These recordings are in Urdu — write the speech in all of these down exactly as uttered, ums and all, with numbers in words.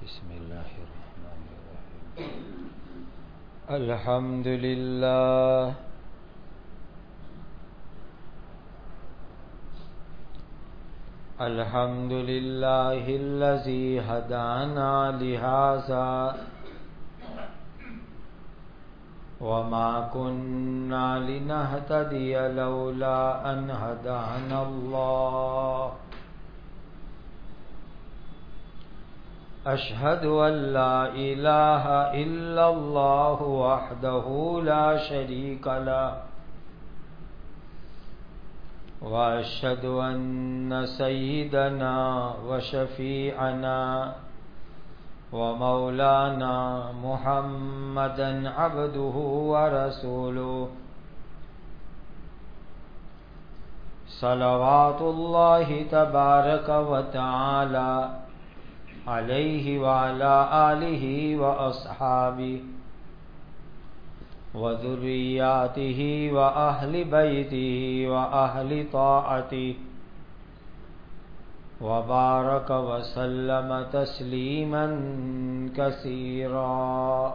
بسم الله الرحمن الرحيم. الحمد لله الحمد لله الذي هدانا لهذا وما كنا لنهتدي لولا أن هدانا الله. أشهد أن لا إله إلا الله وحده لا شريك له وأشهد أن سيدنا وشفيعنا ومولانا محمدا عبده ورسوله صلوات الله تبارك وتعالى عليه وعلى آله وأصحابه وذرياته وأهل بيته وأهل طاعته وبارك وسلم تسليما كثيرا.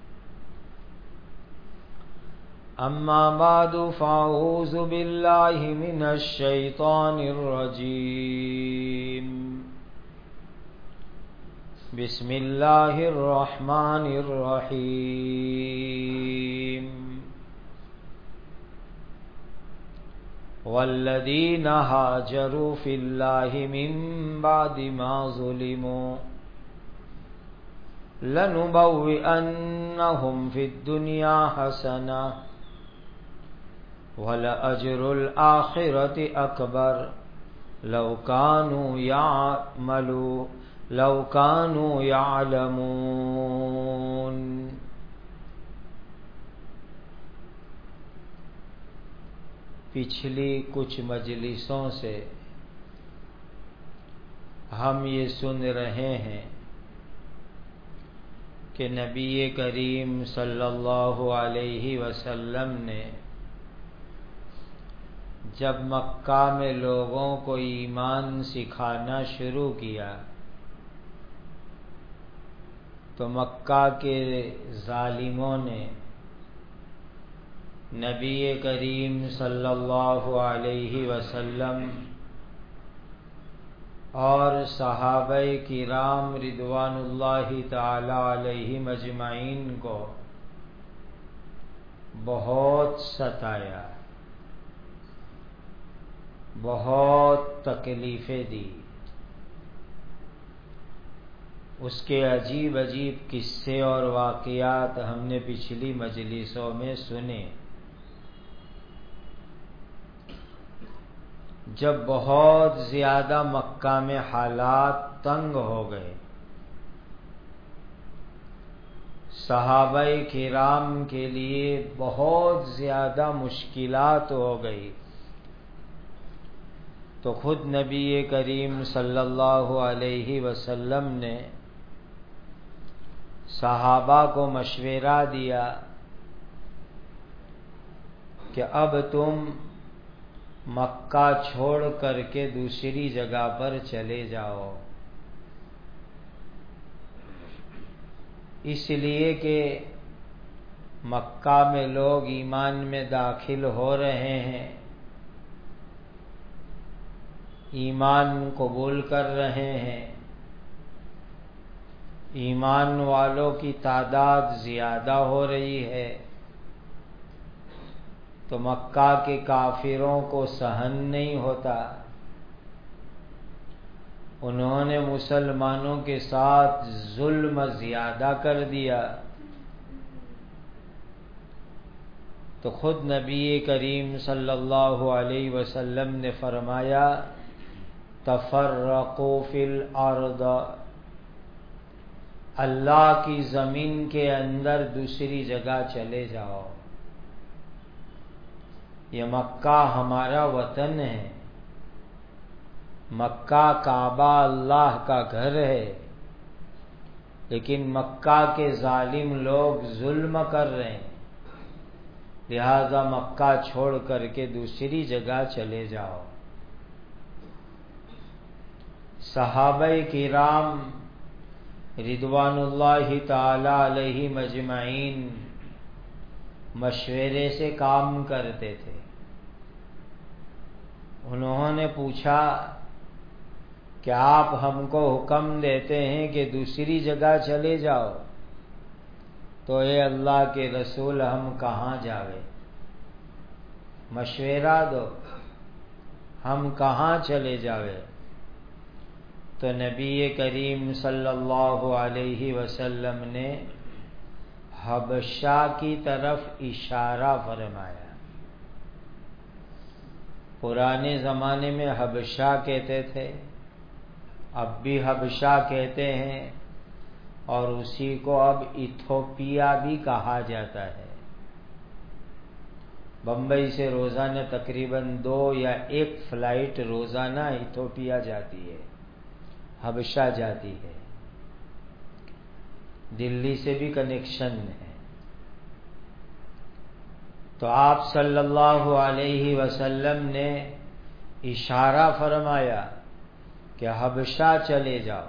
أما بعد فأعوذ بالله من الشيطان الرجيم. بسم الله الرحمن الرحيم. والذين هاجروا في الله من بعد ما ظلموا لنبوئنهم في الدنيا حسنة ولأجر الآخرة أكبر لو كانوا يعملون لو كانوا يعلمون. پچھلی کچھ مجلسوں سے ہم یہ سن رہے ہیں کہ نبی کریم صلی اللہ علیہ وسلم نے جب مکہ میں لوگوں کو ایمان سکھانا شروع کیا تو مکہ کے ظالموں نے نبی کریم صلی اللہ علیہ وسلم اور صحابہ کرام رضوان اللہ تعالی علیہم اجمعین کو بہت ستایا، بہت تکلیفیں دی. اس کے عجیب عجیب قصے اور واقعات ہم نے پچھلی مجلسوں میں سنے. جب بہت زیادہ مکہ میں حالات تنگ ہو گئے، صحابہ کرام کے لیے بہت زیادہ مشکلات ہو گئی، تو خود نبی کریم صلی اللہ علیہ وسلم نے صحابہ کو مشورہ دیا کہ اب تم مکہ چھوڑ کر کے دوسری جگہ پر چلے جاؤ، اس لیے کہ مکہ میں لوگ ایمان میں داخل ہو رہے ہیں، ایمان قبول کر رہے ہیں، ایمان والوں کی تعداد زیادہ ہو رہی ہے، تو مکہ کے کافروں کو سہن نہیں ہوتا. انہوں نے مسلمانوں کے ساتھ ظلم زیادہ کر دیا. تو خود نبی کریم صلی اللہ علیہ وسلم نے فرمایا تفرقوا فی الارض، اللہ کی زمین کے اندر دوسری جگہ چلے جاؤ. یہ مکہ ہمارا وطن ہے، مکہ کعبہ اللہ کا گھر ہے، لیکن مکہ کے ظالم لوگ ظلم کر رہے ہیں، لہذا مکہ چھوڑ کر کے دوسری جگہ چلے جاؤ. صحابہ کرام رضوان اللہ تعالی علیہ مجمعین مشورے سے کام کرتے تھے۔ انہوں نے پوچھا کہ آپ ہم کو حکم دیتے ہیں کہ دوسری جگہ چلے جاؤ، تو اے اللہ کے رسول ہم کہاں جاوے؟ مشورہ دو، ہم کہاں چلے جاوے؟ تو نبی کریم صلی اللہ علیہ وسلم نے حبشہ کی طرف اشارہ فرمایا۔ پرانے زمانے میں حبشہ کہتے تھے، اب بھی حبشہ کہتے ہیں، اور اسی کو اب ایتھوپیا بھی کہا جاتا ہے۔ بمبئی سے روزانہ تقریباً دو یا ایک فلائٹ روزانہ ایتھوپیا جاتی ہے، حبشہ جاتی ہے، دلی سے بھی کنیکشن ہے۔ تو آپ صلی اللہ علیہ وسلم نے اشارہ فرمایا کہ حبشہ چلے جاؤ،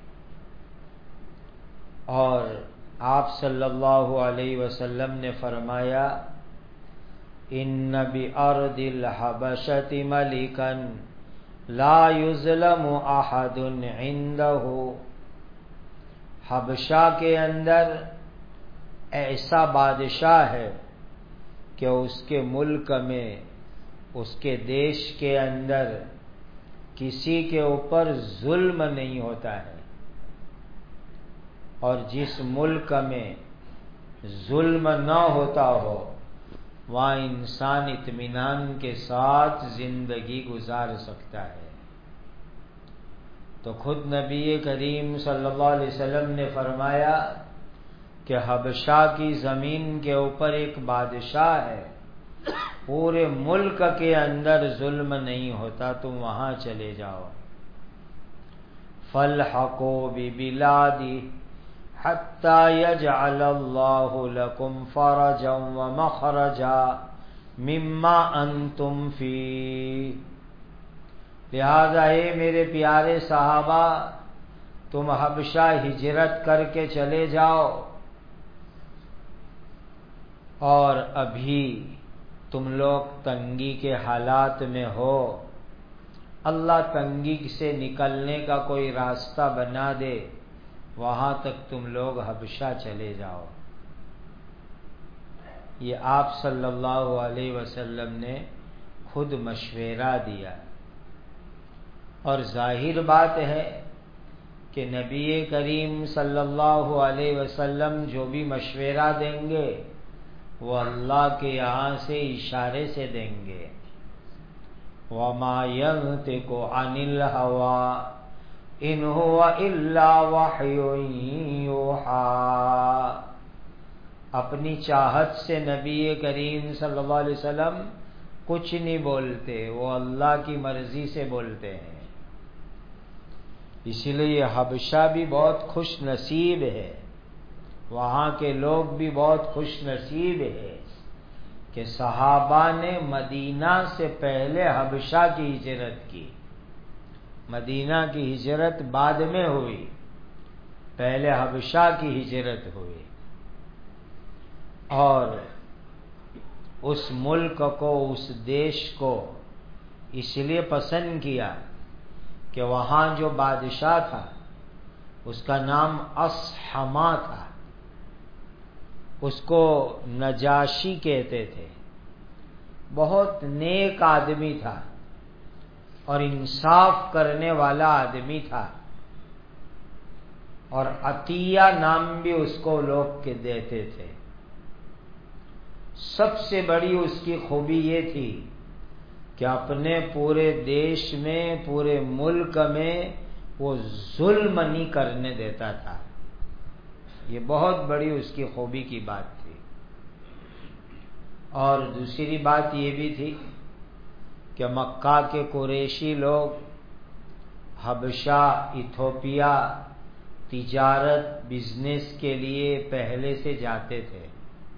اور آپ صلی اللہ علیہ وسلم نے فرمایا ان بِأَرْضِ الْحَبَشَةِ مَلِكًا لا يظلم احد عنده، حبشہ کے اندر ایسا بادشاہ ہے کہ اس کے ملک میں، اس کے دیش کے اندر کسی کے اوپر ظلم نہیں ہوتا ہے، اور جس ملک میں ظلم نہ ہوتا ہو وہاں انسان اطمینان کے ساتھ زندگی گزار سکتا ہے۔ تو خود نبی کریم صلی اللہ علیہ وسلم نے فرمایا کہ حبشہ کی زمین کے اوپر ایک بادشاہ ہے، پورے ملک کے اندر ظلم نہیں ہوتا، تم وہاں چلے جاؤ۔ فَالْحَقُوا بِبِلَادِهِ حَتَّى يَجْعَلَ اللَّهُ لَكُمْ فَرَجًا وَمَخْرَجًا مِمَّا أَنْتُمْ فِيهِ، لہذا اے میرے پیارے صحابہ، تم حبشہ ہجرت کر کے چلے جاؤ، اور ابھی تم لوگ تنگی کے حالات میں ہو، اللہ تنگی سے نکلنے کا کوئی راستہ بنا دے، وہاں تک تم لوگ حبشہ چلے جاؤ۔ یہ آپ صلی اللہ علیہ وسلم نے خود مشورہ دیا، اور ظاہر بات ہے کہ نبی کریم صلی اللہ علیہ وسلم جو بھی مشورہ دیں گے وہ اللہ کے یہاں سے اشارے سے دیں گے۔ وَمَا يَنطِقُ عَنِ الْهَوَىٰ إِنْ هُوَ إِلَّا وَحْيٌ يُوحَىٰ، اپنی چاہت سے نبی کریم صلی اللہ علیہ وسلم کچھ نہیں بولتے، وہ اللہ کی مرضی سے بولتے ہیں۔ اسی لیے حبشہ بھی بہت خوش نصیب ہے، وہاں کے لوگ بھی بہت خوش نصیب ہے کہ صحابہ نے مدینہ سے پہلے حبشہ کی ہجرت کی۔ مدینہ کی ہجرت بعد میں ہوئی، پہلے حبشہ کی ہجرت ہوئی، اور اس ملک کو، اس دیش کو اس لیے پسند کیا کہ وہاں جو بادشاہ تھا اس کا نام اصحما تھا، اس کو نجاشی کہتے تھے، بہت نیک آدمی تھا اور انصاف کرنے والا آدمی تھا، اور عطیہ نام بھی اس کو لوگ کے دیتے تھے۔ سب سے بڑی اس کی خوبی یہ تھی کہ اپنے پورے دیش میں، پورے ملک میں وہ ظلم نہیں کرنے دیتا تھا، یہ بہت بڑی اس کی خوبی کی بات تھی۔ اور دوسری بات یہ بھی تھی کہ مکہ کے قریشی لوگ حبشہ، ایتھوپیا تجارت، بزنس کے لیے پہلے سے جاتے تھے،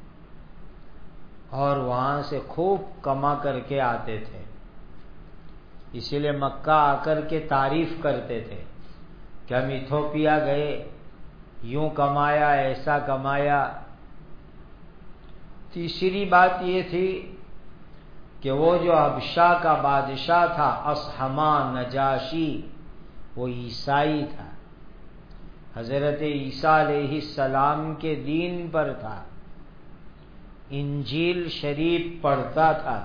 اور وہاں سے خوب کما کر کے آتے تھے، اسی لیے مکہ آ کر کے تعریف کرتے تھے کہ ہم ایتھوپیا گئے، یوں کمایا ایسا کمایا۔ تیسری بات یہ تھی کہ وہ جو حبشہ کا بادشاہ تھا اصحما نجاشی، وہ عیسائی تھا، حضرت عیسیٰ علیہ السلام کے دین پر تھا، انجیل شریف پڑھتا تھا،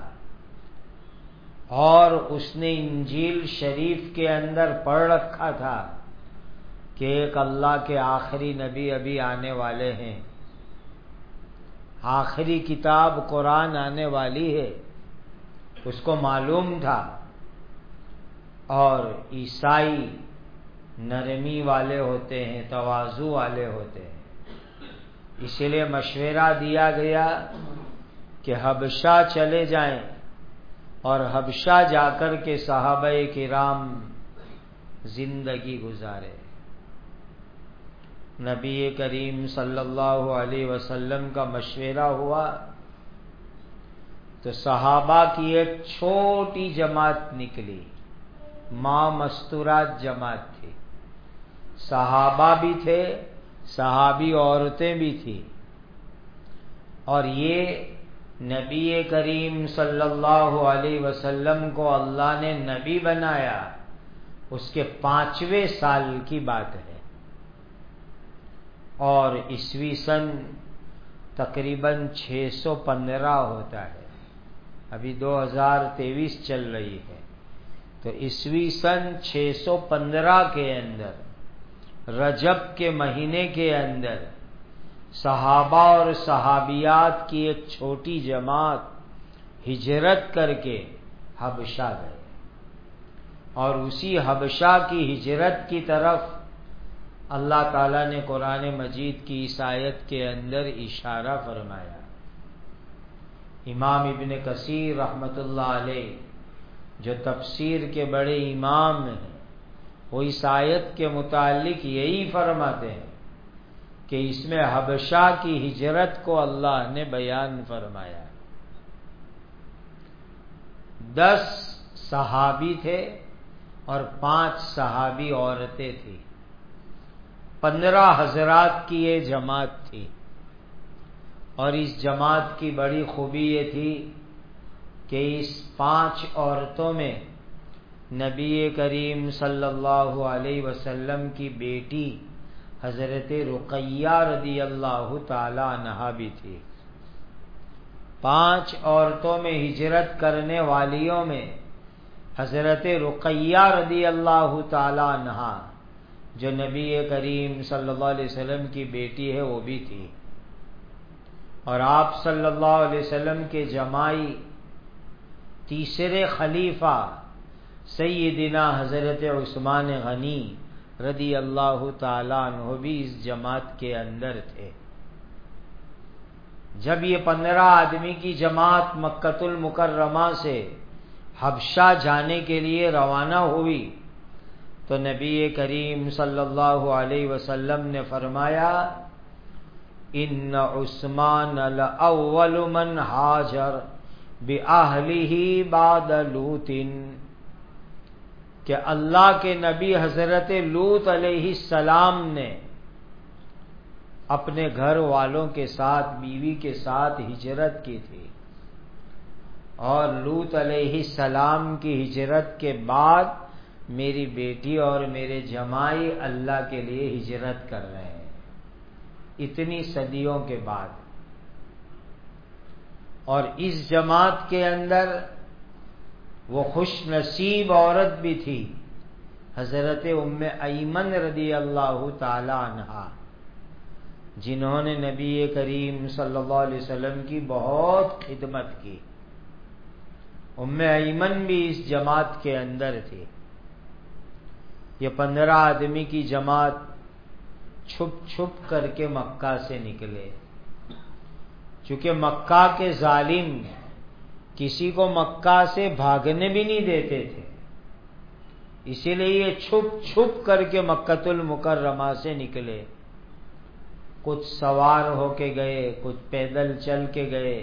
اور اس نے انجیل شریف کے اندر پڑھ رکھا تھا کہ ایک اللہ کے آخری نبی ابھی آنے والے ہیں، آخری کتاب قرآن آنے والی ہے، اس کو معلوم تھا۔ اور عیسائی نرمی والے ہوتے ہیں، تواضع والے ہوتے ہیں، اسی لیے مشورہ دیا گیا کہ حبشہ چلے جائیں اور حبشہ جا کر کے صحابہ کرام زندگی گزارے۔ نبی کریم صلی اللہ علیہ وسلم کا مشورہ ہوا تو صحابہ کی ایک چھوٹی جماعت نکلی، ماں مستورات جماعت تھی، صحابہ بھی تھے، صحابی عورتیں بھی تھیں، اور یہ نبی کریم صلی اللہ علیہ وسلم کو اللہ نے نبی بنایا اس کے پانچویں سال کی بات ہے، اور عیسوی سن تقریباً چھ سو پندرہ ہوتا ہے، ابھی دو ہزار تیئیس چل رہی ہے، تو عیسوی سن چھ سو پندرہ کے اندر رجب کے مہینے کے اندر صحابہ اور صحابیات کی ایک چھوٹی جماعت ہجرت کر کے حبشہ گئے، اور اسی حبشہ کی ہجرت کی طرف اللہ تعالیٰ نے قرآن مجید کی اس آیت کے اندر اشارہ فرمایا۔ امام ابن کثیر رحمۃ اللہ علیہ جو تفسیر کے بڑے امام ہیں، وہ اس آیت کے متعلق یہی فرماتے ہیں کہ اس میں حبشہ کی ہجرت کو اللہ نے بیان فرمایا۔ دس صحابی تھے اور پانچ صحابی عورتیں تھیں، پندرہ حضرات کی یہ جماعت تھی، اور اس جماعت کی بڑی خوبی یہ تھی کہ اس پانچ عورتوں میں نبی کریم صلی اللہ علیہ وسلم کی بیٹی حضرت رقیہ رضی اللہ تعالی عنہا بھی تھی۔ پانچ عورتوں میں ہجرت کرنے والیوں میں حضرت رقیہ رضی اللہ تعالی عنہا جو نبی کریم صلی اللہ علیہ وسلم کی بیٹی ہے وہ بھی تھی، اور آپ صلی اللہ علیہ وسلم کے جمائی تیسرے خلیفہ سیدنا حضرت عثمان غنی رضی اللہ تعالیٰ عنہ بھی اس جماعت کے اندر تھے۔ جب یہ پندرہ آدمی کی جماعت مکۃ المکرمہ سے حبشہ جانے کے لیے روانہ ہوئی تو نبی کریم صلی اللہ علیہ وسلم نے فرمایا ان عثمان لأول من ہاجر بأہلہ بعد لوط، کہ اللہ کے نبی حضرت لوط علیہ السلام نے اپنے گھر والوں کے ساتھ، بیوی کے ساتھ ہجرت کی تھی، اور لوط علیہ السلام کی ہجرت کے بعد میری بیٹی اور میرے جمائی اللہ کے لیے ہجرت کر رہے ہیں، اتنی صدیوں کے بعد۔ اور اس جماعت کے اندر وہ خوش نصیب عورت بھی تھی حضرت ام ایمن رضی اللہ تعالی عنہا، جنہوں نے نبی کریم صلی اللہ علیہ وسلم کی بہت خدمت کی۔ ام ایمن بھی اس جماعت کے اندر تھی۔ یہ پندرہ آدمی کی جماعت چھپ چھپ کر کے مکہ سے نکلے، چونکہ مکہ کے ظالم کسی کو مکہ سے بھاگنے بھی نہیں دیتے تھے، اسی لیے یہ چھپ چھپ کر کے مکۃ المکرمہ سے نکلے، کچھ سوار ہو کے گئے، کچھ پیدل چل کے گئے،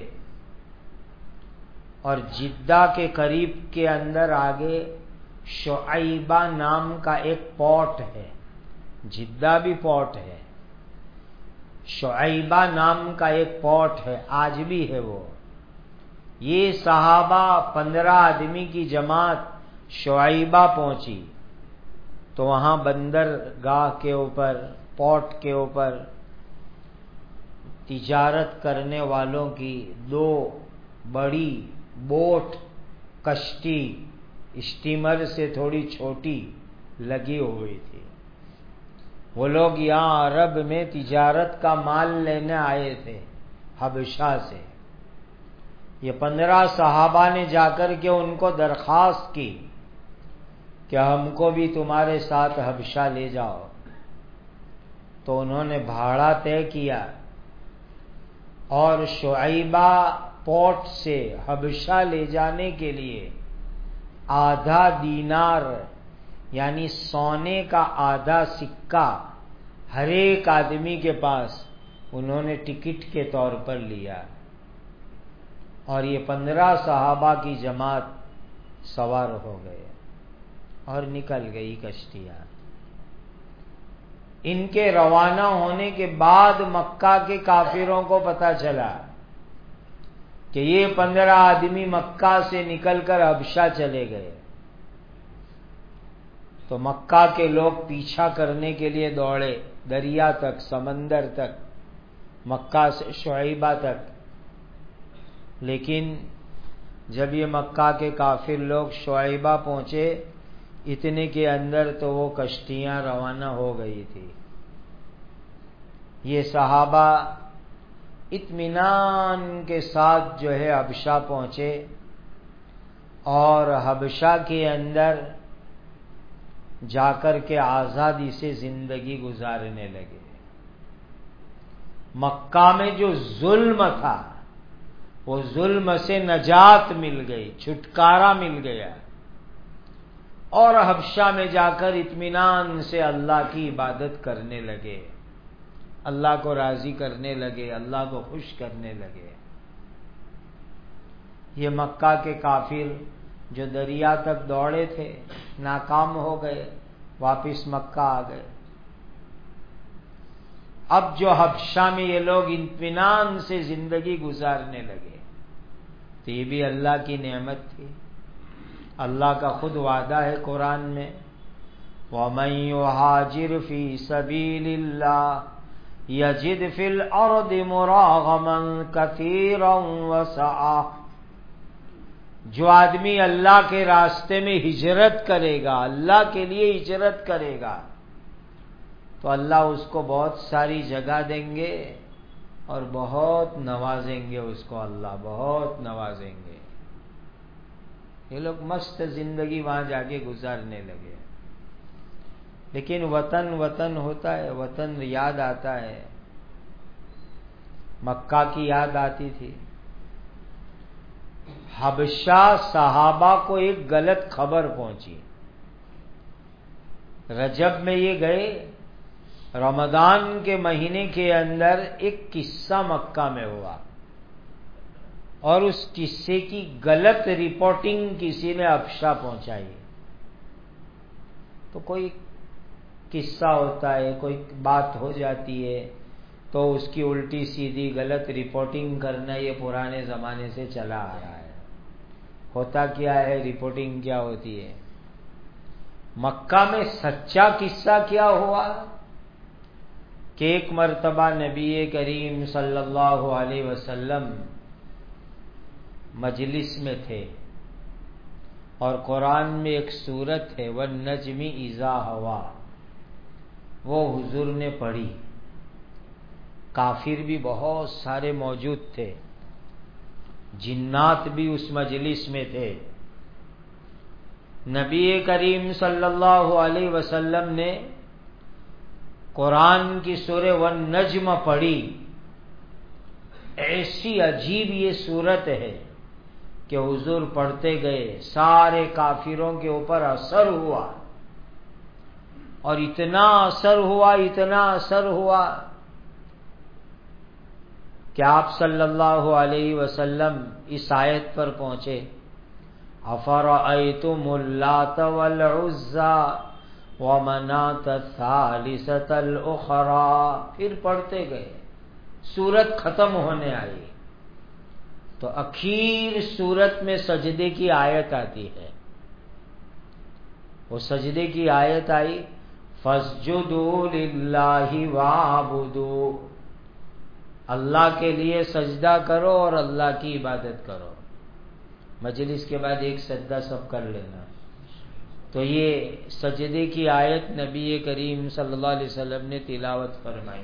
اور جدہ کے قریب کے اندر آگے شعیبہ نام کا ایک پورٹ ہے، جدہ بھی پورٹ ہے، شعیبہ نام کا ایک پورٹ ہے، آج بھی ہے وہ. یہ صحابہ پندرہ آدمی کی جماعت شعیبہ پہنچی تو وہاں بندرگاہ کے اوپر، پورٹ کے اوپر تجارت کرنے والوں کی دو بڑی بوٹ، کشتی، اسٹیمر سے تھوڑی چھوٹی لگی ہوئی تھی. وہ لوگ یہاں عرب میں تجارت کا مال لینے آئے تھے حبشہ سے. یہ پندرہ صحابہ نے جا کر کے ان کو درخواست کی کہ ہم کو بھی تمہارے ساتھ حبشہ لے جاؤ. تو انہوں نے بھاڑا طے کیا اور شعیبہ پورٹ سے حبشہ لے جانے کے لیے آدھا دینار یعنی سونے کا آدھا سکہ ہر ایک آدمی کے پاس انہوں نے ٹکٹ کے طور پر لیا. اور یہ پندرہ صحابہ کی جماعت سوار ہو گئے اور نکل گئی کشتیاں. ان کے روانہ ہونے کے بعد مکہ کے کافروں کو پتہ چلا کہ یہ پندرہ آدمی مکہ سے نکل کر حبشہ چلے گئے. تو مکہ کے لوگ پیچھا کرنے کے لیے دوڑے دریا تک، سمندر تک، مکہ سے شعیبہ تک. لیکن جب یہ مکہ کے کافر لوگ شعیبہ پہنچے اتنے کے اندر تو وہ کشتیاں روانہ ہو گئی تھی. یہ صحابہ اطمینان کے ساتھ جو ہے حبشہ پہنچے اور حبشہ کے اندر جا کر کے آزادی سے زندگی گزارنے لگے. مکہ میں جو ظلم تھا وہ ظلم سے نجات مل گئی، چھٹکارا مل گیا، اور حبشہ میں جا کر اطمینان سے اللہ کی عبادت کرنے لگے، اللہ کو راضی کرنے لگے، اللہ کو خوش کرنے لگے. یہ مکہ کے کافر جو دریا تک دوڑے تھے ناکام ہو گئے، واپس مکہ آ گئے. اب جو حبشہ میں یہ لوگ اطمینان سے زندگی گزارنے لگے تو یہ بھی اللہ کی نعمت تھی. اللہ کا خود وعدہ ہے قرآن میں، وَمَن يُهَاجِرْ فِي سَبِيلِ اللَّهِ يَجِدْ فِي الْأَرْضِ مُرَاغَمًا كَثِيرًا وَسَعًا. جو آدمی اللہ کے راستے میں ہجرت کرے گا، اللہ کے لیے ہجرت کرے گا تو اللہ اس کو بہت ساری جگہ دیں گے اور بہت نوازیں گے، اس کو اللہ بہت نوازیں گے. یہ لوگ مست زندگی وہاں جا کے گزارنے لگے. لیکن وطن وطن ہوتا ہے، وطن یاد آتا ہے. مکہ کی یاد آتی تھی. حبشہ صحابہ کو ایک غلط خبر پہنچی. رجب میں یہ گئے، رمضان کے مہینے کے اندر ایک قصہ مکہ میں ہوا اور اس قصے کی غلط رپورٹنگ کسی نے حبشہ پہنچائی. تو کوئی قصہ ہوتا ہے، کوئی بات ہو جاتی ہے تو اس کی الٹی سیدھی غلط رپورٹنگ کرنا یہ پرانے زمانے سے چلا آ رہا ہے. ہوتا کیا ہے، رپورٹنگ کیا ہوتی ہے. مکہ میں سچا قصہ کیا ہوا کہ ایک مرتبہ نبی کریم صلی اللہ علیہ وسلم مجلس میں تھے اور قرآن میں ایک سورت ہے وَالنَّجْمِ إِذَا هَوَىٰ، وہ حضور نے پڑھی. کافر بھی بہت سارے موجود تھے، جنات بھی اس مجلس میں تھے. نبی کریم صلی اللہ علیہ وسلم نے قرآن کی سورہ والنجم پڑھی. ایسی عجیب یہ سورت ہے کہ حضور پڑھتے گئے، سارے کافروں کے اوپر اثر ہوا اور اتنا اثر ہوا اتنا اثر ہوا کہ آپ صلی اللہ علیہ وسلم اس آیت پر پہنچے، افرأیتم اللات والعزی ومناة الثالثة الاخرى. پھر پڑھتے گئے سورت ختم ہونے آئی تو اخیر سورت میں سجدے کی آیت آتی ہے. وہ سجدے کی آیت آئی فَاسْجُدُوا لِلَّهِ وَاعْبُدُوا، اللہ کے لیے سجدہ کرو اور اللہ کی عبادت کرو. مجلس کے بعد ایک سجدہ سب کر لینا. تو یہ سجدے کی آیت نبی کریم صلی اللہ علیہ وسلم نے تلاوت فرمائی.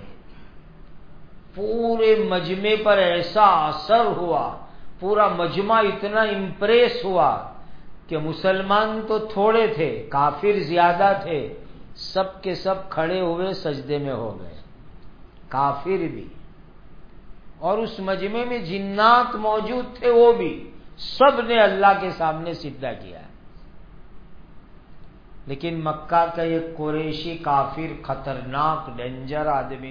پورے مجمع پر ایسا اثر ہوا، پورا مجمع اتنا امپریس ہوا کہ مسلمان تو تھوڑے تھے، کافر زیادہ تھے، سب کے سب کھڑے ہوئے سجدے میں ہو گئے، کافر بھی. اور اس مجمع میں جنات موجود تھے، وہ بھی سب نے اللہ کے سامنے سجدہ کیا. لیکن مکہ کا ایک قریشی کافر، خطرناک ڈینجر آدمی،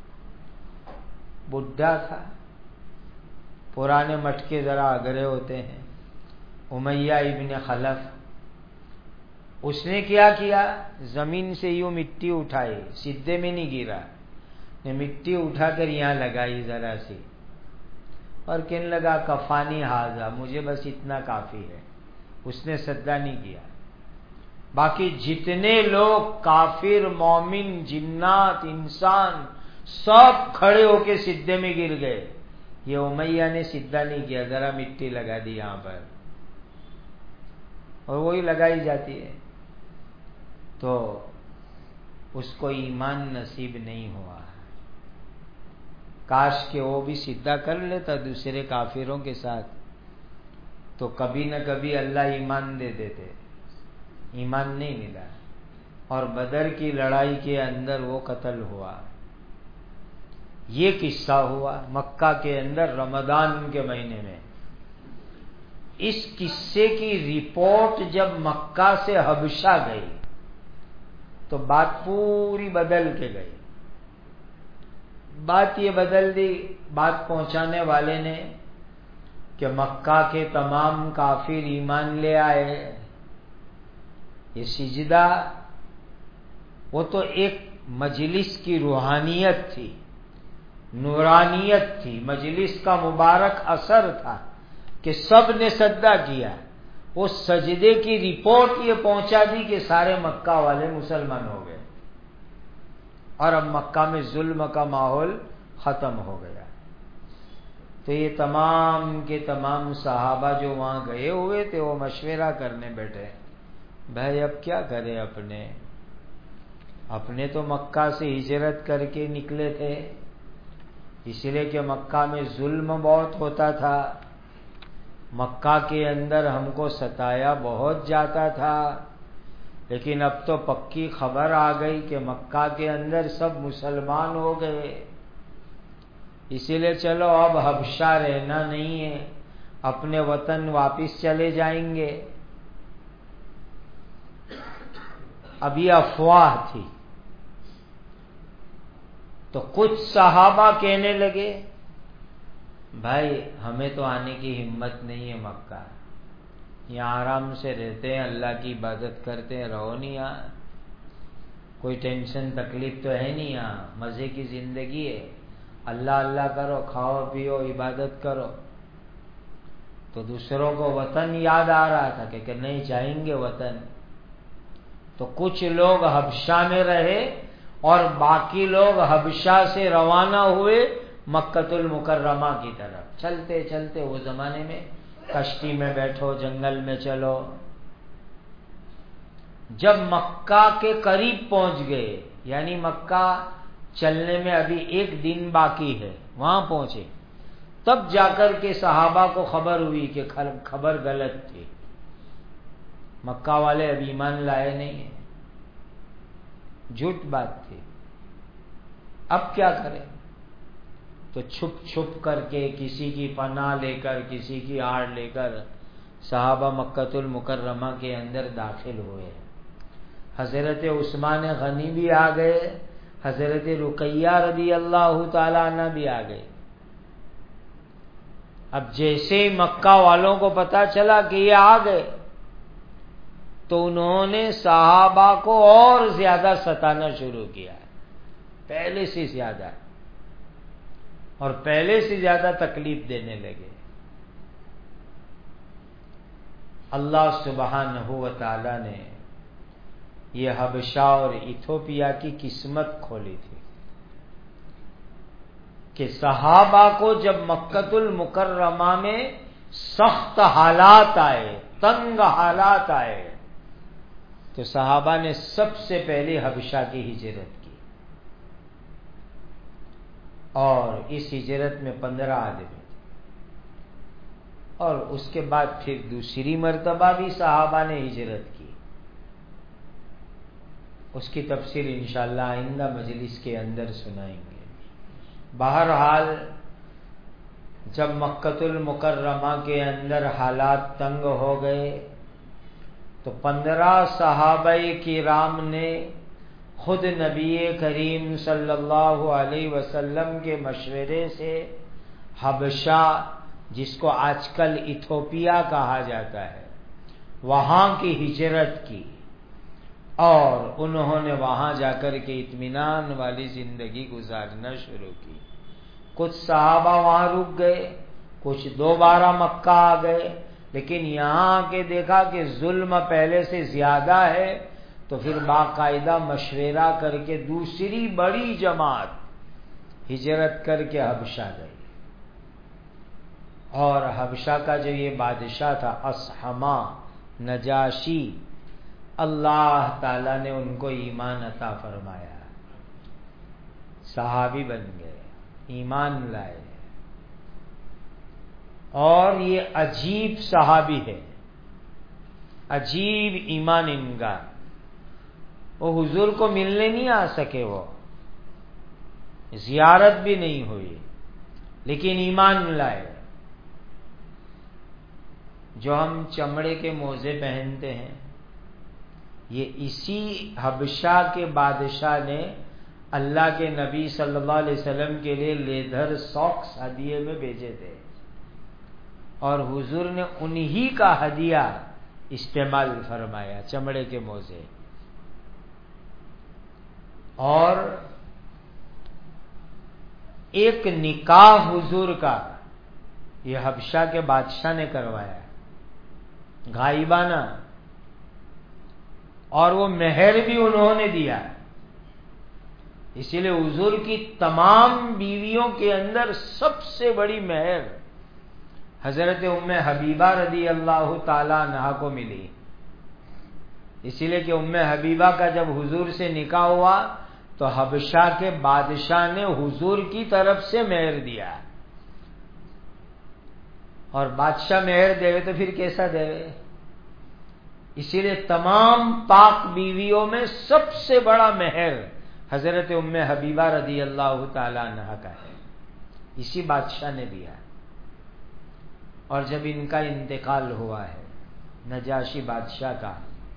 بڈھا تھا، پرانے مٹکے ذرا اگرے ہوتے ہیں، امیہ ابن خلف. اس نے کیا کیا؟ زمین سے یوں مٹی اٹھائی، سجدے میں نہیں گرا، نے مٹی اٹھا کر یہاں لگائی ذرا سی، اور کہنے لگا کفانی ہاذا، مجھے بس اتنا کافی ہے. اس نے سجدہ نہیں کیا. باقی جتنے لوگ کافر، مومن، جنات، انسان سب کھڑے ہو کے سجدے میں گر گئے. یہ امیہ نے سجدہ نہیں کیا، ذرا مٹی لگا دی یہاں پر، اور وہی لگائی جاتی ہے. تو اس کو ایمان نصیب نہیں ہوا. کاش کہ وہ بھی سجدہ کر لیتا دوسرے کافروں کے ساتھ، تو کبھی نہ کبھی اللہ ایمان دے دیتے. ایمان نہیں ملا، اور بدر کی لڑائی کے اندر وہ قتل ہوا. یہ قصہ ہوا مکہ کے اندر رمضان کے مہینے میں. اس قصے کی رپورٹ جب مکہ سے حبشہ گئی تو بات پوری بدل کے گئی. بات یہ بدل دی بات پہنچانے والے نے کہ مکہ کے تمام کافر ایمان لے آئے. یہ سجدہ وہ تو ایک مجلس کی روحانیت تھی، نورانیت تھی، مجلس کا مبارک اثر تھا کہ سب نے سجدہ کیا. وہ سجدے کی رپورٹ یہ پہنچا دی کہ سارے مکہ والے مسلمان ہو گئے، اور اب مکہ میں ظلم کا ماحول ختم ہو گیا. تو یہ تمام کے تمام صحابہ جو وہاں گئے ہوئے تھے وہ مشورہ کرنے بیٹھے، بھائی اب کیا کریں؟ اپنے اپنے تو مکہ سے ہجرت کر کے نکلے تھے، اس لیے کہ مکہ میں ظلم بہت ہوتا تھا، مکہ کے اندر ہم کو ستایا بہت جاتا تھا. لیکن اب تو پکی خبر آ گئی کہ مکہ کے اندر سب مسلمان ہو گئے، اسی لیے چلو اب حبشہ رہنا نہیں ہے، اپنے وطن واپس چلے جائیں گے. اب یہ افواہ تھی. تو کچھ صحابہ کہنے لگے بھائی ہمیں تو آنے کی ہمت نہیں ہے مکہ، یہاں آرام سے رہتے ہیں، اللہ کی عبادت کرتے ہیں، رہو نہیں یہاں، کوئی ٹینشن تکلیف تو ہے نہیں، یہاں مزے کی زندگی ہے، اللہ اللہ کرو، کھاؤ پیو، عبادت کرو. تو دوسروں کو وطن یاد آ رہا تھا کہ نہیں جائیں گے وطن. تو کچھ لوگ حبشہ میں رہے اور باقی لوگ حبشہ سے روانہ ہوئے مکۃ المکرمہ کی طرف. چلتے چلتے وہ زمانے میں کشتی میں بیٹھو، جنگل میں چلو. جب مکہ کے قریب پہنچ گئے، یعنی مکہ چلنے میں ابھی ایک دن باقی ہے، وہاں پہنچے، تب جا کر کے صحابہ کو خبر ہوئی کہ خبر غلط تھی، مکہ والے اب ایمان لائے نہیں ہیں، جھوٹ بات تھی. اب کیا کریں؟ تو چھپ چھپ کر کے کسی کی پناہ لے کر، کسی کی آڑ لے کر صحابہ مکۃ المکرمہ کے اندر داخل ہوئے. حضرت عثمان غنی بھی آ گئے، حضرت رقیہ رضی اللہ تعالی عنہ بھی آ گئے. اب جیسے ہی مکہ والوں کو پتا چلا کہ یہ آ گئے تو انہوں نے صحابہ کو اور زیادہ ستانا شروع کیا، پہلے سے زیادہ. اور پہلے سے زیادہ تکلیف دینے لگے۔ اللہ سبحانہ و تعالی نے یہ حبشہ اور ایتھوپیا کی قسمت کھولی تھی کہ صحابہ کو جب مکۃ المکرمہ میں سخت حالات آئے، تنگ حالات آئے، تو صحابہ نے سب سے پہلے حبشہ کی ہجرت کی، اور اس ہجرت میں پندرہ آدمی تھے، اور اس کے بعد پھر دوسری مرتبہ بھی صحابہ نے ہجرت کی۔ اس کی تفصیل انشاءاللہ آئندہ مجلس کے اندر سنائیں گے۔ بہرحال جب مکۃ المکرمہ کے اندر حالات تنگ ہو گئے تو پندرہ صحابہ کرام نے خود نبی کریم صلی اللہ علیہ وسلم کے مشورے سے حبشہ، جس کو آج کل ایتھوپیا کہا جاتا ہے، وہاں کی ہجرت کی، اور انہوں نے وہاں جا کر کے اطمینان والی زندگی گزارنا شروع کی۔ کچھ صحابہ وہاں رک گئے، کچھ دوبارہ مکہ آ گئے، لیکن یہاں آ کے دیکھا کہ ظلم پہلے سے زیادہ ہے، تو پھر باقاعدہ مشورہ کر کے دوسری بڑی جماعت ہجرت کر کے حبشہ گئی، اور حبشہ کا جو یہ بادشاہ تھا اصحما نجاشی، اللہ تعالی نے ان کو ایمان عطا فرمایا، صحابی بن گئے، ایمان لائے، اور یہ عجیب صحابی ہے، عجیب ایمان ان کا۔ وہ حضور کو ملنے نہیں آ سکے، وہ زیارت بھی نہیں ہوئی، لیکن ایمان لائے۔ جو ہم چمڑے کے موزے پہنتے ہیں، یہ اسی حبشہ کے بادشاہ نے اللہ کے نبی صلی اللہ علیہ وسلم کے لیے لیدر ساکس ہدیے میں بھیجے تھے، اور حضور نے انہی کا ہدیہ استعمال فرمایا، چمڑے کے موزے۔ اور ایک نکاح حضور کا یہ حبشہ کے بادشاہ نے کروایا، غائبانہ، اور وہ مہر بھی انہوں نے دیا۔ اسی لیے حضور کی تمام بیویوں کے اندر سب سے بڑی مہر حضرت ام حبیبہ رضی اللہ تعالی عنہا کو ملی، اسی لیے کہ ام حبیبہ کا جب حضور سے نکاح ہوا تو حبشہ کے بادشاہ نے حضور کی طرف سے مہر دیا، اور بادشاہ مہر دے تو پھر کیسا دے؟ اسی لیے تمام پاک بیویوں میں سب سے بڑا مہر حضرت ام حبیبہ رضی اللہ تعالی عنہا کا ہے، اسی بادشاہ نے دیا۔ اور جب ان کا انتقال ہوا ہے نجاشی بادشاہ کا،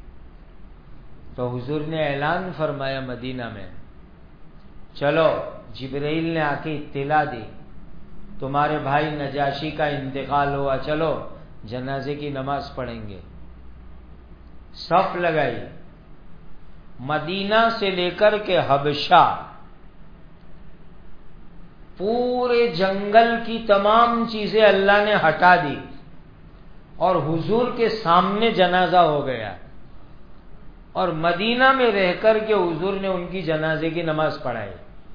تو حضور نے اعلان فرمایا مدینہ میں، چلو، جبرائیل نے آ کے اطلاع دی تمہارے بھائی نجاشی کا انتقال ہوا، چلو جنازے کی نماز پڑھیں گے۔ صف لگائی، مدینہ سے لے کر کے حبشہ، پورے جنگل کی تمام چیزیں اللہ نے ہٹا دی، اور حضور کے سامنے جنازہ ہو گیا، اور مدینہ میں رہ کر کے حضور نے ان کی جنازے کی نماز پڑھائی۔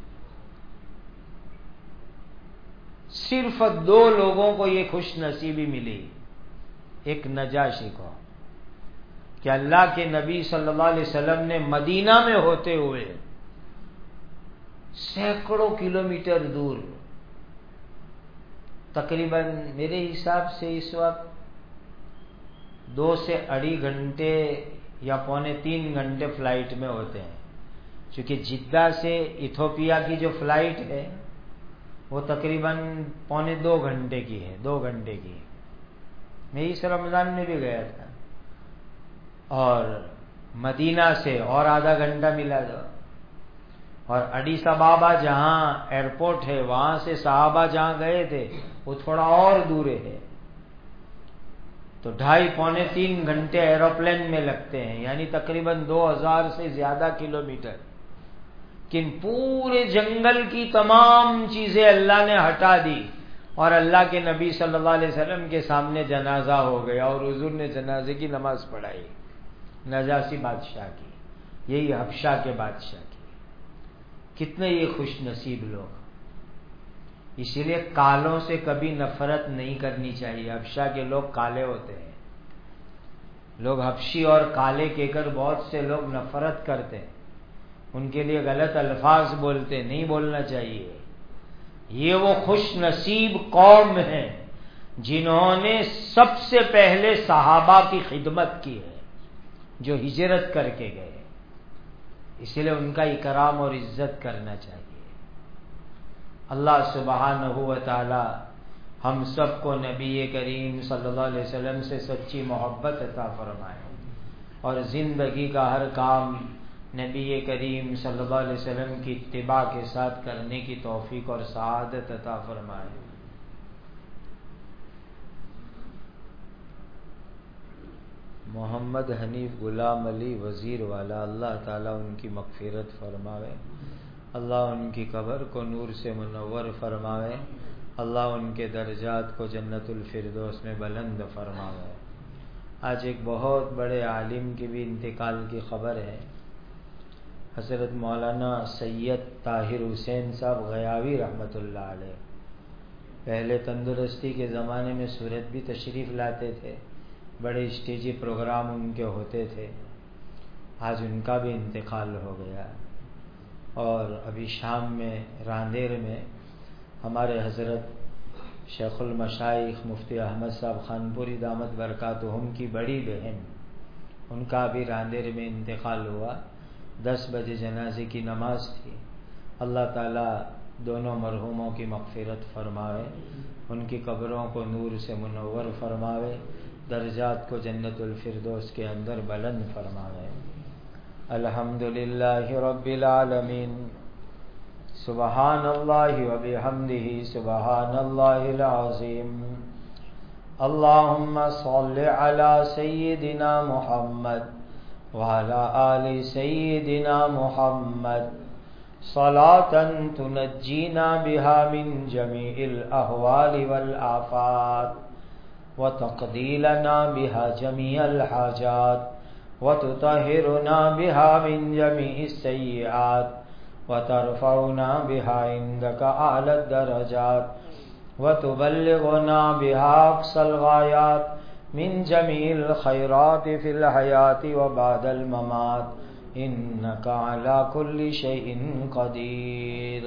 صرف دو لوگوں کو یہ خوش نصیبی ملی، ایک نجاشی کو، کہ اللہ کے نبی صلی اللہ علیہ وسلم نے مدینہ میں ہوتے ہوئے سینکڑوں کلومیٹر دور، تقریباً میرے حساب سے اس وقت دو سے اڑھی گھنٹے یا پونے تین گھنٹے فلائٹ میں ہوتے ہیں، چونکہ جدہ سے ایتھوپیا کی جو فلائٹ ہے وہ تقریباً پونے دو گھنٹے کی ہے، دو گھنٹے کی۔ میں اس رمضان میں بھی گیا تھا، اور مدینہ سے اور آدھا گھنٹہ ملا دو، اور اڈیس ابابا جہاں ایئرپورٹ ہے وہاں سے صحابہ جہاں گئے تھے وہ تھوڑا اور دور ہے، تو ڈھائی پونے تین گھنٹے ایروپلین میں لگتے ہیں، یعنی تقریباً دو ہزار سے زیادہ کلومیٹر۔ کہ پورے جنگل کی تمام چیزیں اللہ نے ہٹا دی اور اللہ کے نبی صلی اللہ علیہ وسلم کے سامنے جنازہ ہو گیا اور حضور نے جنازے کی نماز پڑھائی نجاشی بادشاہ کی، یہی حبشہ کے بادشاہ کی۔ کتنے یہ خوش نصیب لوگ۔ اسی لیے کالوں سے کبھی نفرت نہیں کرنی چاہیے۔ حبشہ کے لوگ کالے ہوتے ہیں، لوگ حبشی اور کالے کہہ کر بہت سے لوگ نفرت کرتے ہیں، ان کے لیے غلط الفاظ بولتے، نہیں بولنا چاہیے۔ یہ وہ خوش نصیب قوم ہیں جنہوں نے سب سے پہلے صحابہ کی خدمت کی ہے، جو ہجرت کر کے گئے، اس لیے ان کا اکرام اور عزت کرنا چاہیے۔ اللہ سبحانہ و تعالی ہم سب کو نبی کریم صلی اللہ علیہ وسلم سے سچی محبت عطا فرمائے اور زندگی کا ہر کام نبی کریم صلی اللہ علیہ وسلم کی اتباع کے ساتھ کرنے کی توفیق اور سعادت عطا فرمائے۔ محمد حنیف غلام علی وزیر والا، اللہ تعالیٰ ان کی مغفرت فرماوے، اللہ ان کی قبر کو نور سے منور فرماوے، اللہ ان کے درجات کو جنت الفردوس میں بلند فرماوے۔ آج ایک بہت بڑے عالم کی بھی انتقال کی خبر ہے۔ حضرت مولانا سید طاہر حسین صاحب غیاوی رحمۃ اللہ علیہ، پہلے تندرستی کے زمانے میں سورت بھی تشریف لاتے تھے، بڑے اسٹیجی پروگرام ان کے ہوتے تھے۔ آج ان کا بھی انتقال ہو گیا اور ابھی شام میں راندیر میں ہمارے حضرت شیخ المشائخ مفتی احمد صاحب خانپوری دامت برکاتہم کی بڑی بہن، ان کا بھی راندیر میں انتقال ہوا۔ دس بجے جنازے کی نماز تھی۔ اللہ تعالیٰ دونوں مرحوموں کی مغفرت فرماوے، ان کی قبروں کو نور سے منور فرماوے، درجات کو جنت الفردوس کے اندر بلند فرماوے۔ الحمدللہ رب العالمین، سبحان اللہ وبحمدہ سبحان اللہ العظیم۔ اللہم صل علی سیدنا محمد وعلی آل سیدنا محمد صلاۃ تنجینا بها من جمیع الاحوال والآفات وتقضی لنا بها جمیع الحاجات وتطہرنا بها من جمیع السیئات وترفعنا بها عندك اعلی الدرجات وتبلغنا بها اقصى الغایات من جمیع الخیرات فی الحیاة وبعد الممات انک علی کل شیء قدیر۔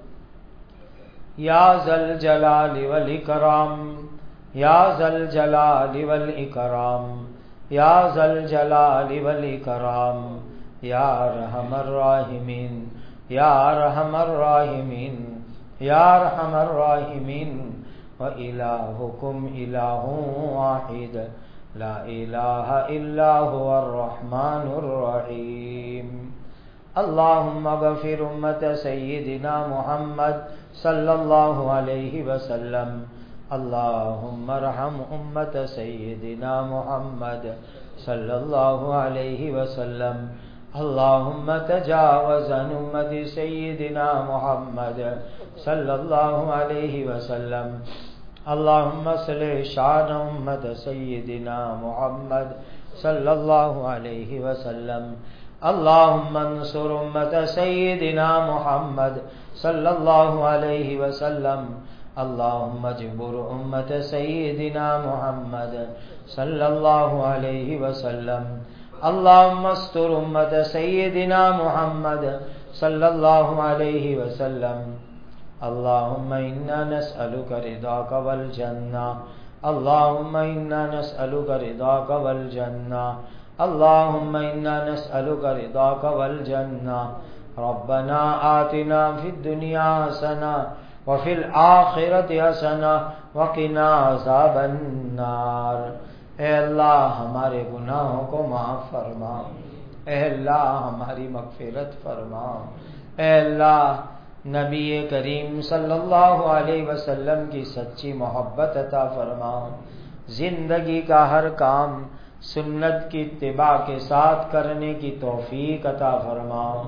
یا ذا الجلال والاکرام، یا ذا الجلال والاکرام، یا ذا الجلال والاکرام، یا ارحم الراحمین، یا ارحم الراحمین، یا ارحم الراحمین۔ وَإِلَٰهُكُمْ إِلَٰهٌ وَاحِدٌ لَا إِلَٰهَ إِلَّا هُوَ الرَّحْمَٰنُ الرَّحِيمُ۔ اللهم اغفر أمة سيدنا محمد صلى الله عليه وسلم، اللهم ارحم أمة سيدنا محمد صلى الله عليه وسلم، اللهم تجاوز عن أمة سيدنا محمد صلى الله عليه وسلم، اللهم اصلح شأن أمة سيدنا محمد صلى الله عليه وسلم، اللهم انصر أمة سيدنا محمد صلى الله عليه وسلم، اللهم اجبر أمة سيدنا محمد صلى الله عليه وسلم، اللهم استر أمة سيدنا محمد صلى الله عليه وسلم، اللهم إنا نسألك رضاك والجنة، اللهم إنا نسألك رضاك والجنة، اللهم إنا نسألك رضاك والجنة، ربنا آتنا في الدنيا حسنة وفي الآخرة حسنة وقنا عذاب النار۔ اے اللہ ہمارے گناہوں کو معاف فرما، اے اللہ ہماری مغفرت فرما، اے اللہ نبی کریم صلی اللہ علیہ وسلم کی سچی محبت عطا فرما، زندگی کا ہر کام سنت کی اتباع کے ساتھ کرنے کی توفیق عطا فرما،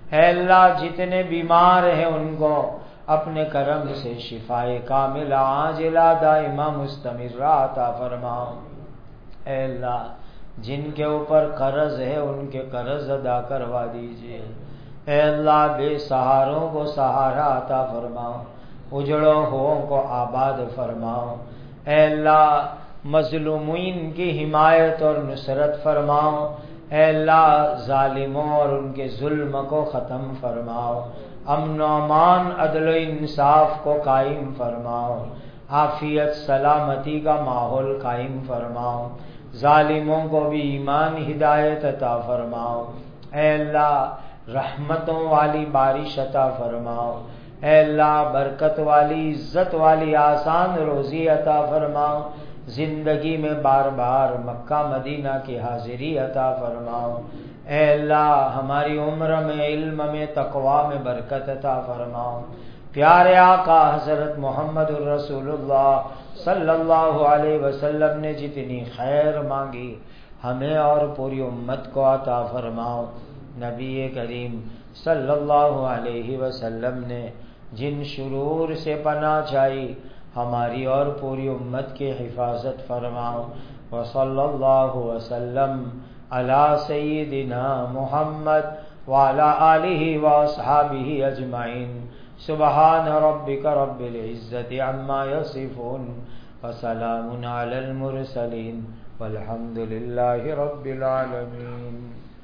اے اللہ جتنے بیمار ہیں ان کو اپنے کرم سے شفائے کاملہ عاجلہ دائمہ مستمرہ عطا فرماؤ۔ اے اللہ جن کے اوپر قرض ہے ان کے قرض ادا کروا دیجئے۔ اے اللہ بے سہاروں کو سہارا عطا فرماؤ، اجڑوں ہووں کو آباد فرماؤ۔ اے اللہ مظلومین کی حمایت اور نصرت فرماؤ۔ اے اللہ ظالموں اور ان کے ظلم کو ختم فرماؤ، امن و امان عدل و انصاف کو قائم فرماؤ، عافیت سلامتی کا ماحول قائم فرماؤ، ظالموں کو بھی ایمان ہدایت عطا فرماؤ۔ اے اللہ رحمتوں والی بارش عطا فرماؤ۔ اے اللہ برکت والی عزت والی آسان روزی عطا فرماؤ، زندگی میں بار بار مکہ مدینہ کی حاضری عطا فرماؤ۔ اے اللہ ہماری عمر میں علم میں تقوی میں برکت عطا فرماؤ۔ پیارے آقا حضرت محمد الرسول اللہ صلی اللہ علیہ وسلم نے جتنی خیر مانگی ہمیں اور پوری امت کو عطا فرماؤ۔ نبی کریم صلی اللہ علیہ وسلم نے جن شرور سے پناہ چاہی ہماری اور پوری امت کی حفاظت فرماؤ۔ وصلی اللہ وسلم علی سیدنا محمد وعلی آلہ واصحابہ اجمعین۔ سبحان ربک رب العزت عما یصفون وسلام علی المرسلین والحمد للہ رب العالمین۔